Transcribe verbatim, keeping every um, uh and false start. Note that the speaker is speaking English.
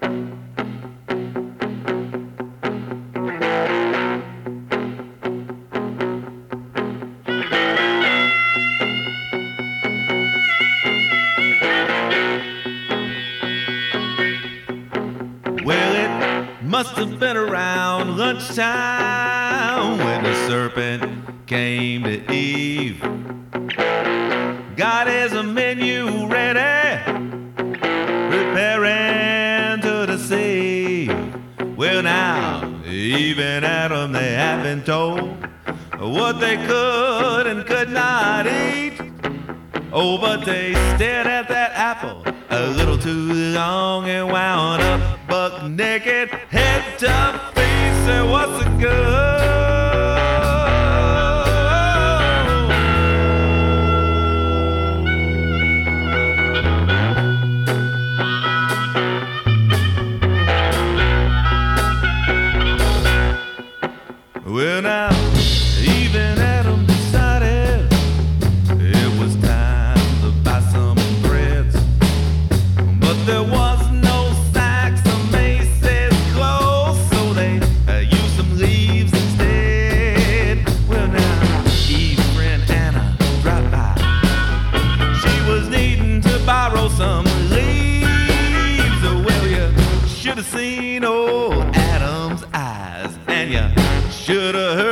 Well, it must have been around lunchtime when the serpent came to Eve. God has a menu ready, preparing to deceive. Well, now, Eve and Adam, they have been told what they could and could not eat. Oh, but they stared at that apple a little too long and wound up buck naked, head to feet. Say, what's the good? Well, now, even Adam decided it was time to buy some threads, but there was no Saks or Macy's clothes, so they uh, used some leaves instead. Well, now, Eve's friend Anna dropped by. She was needing to borrow some leaves. Well, you should have seen old Adam's eyes, and you should have heard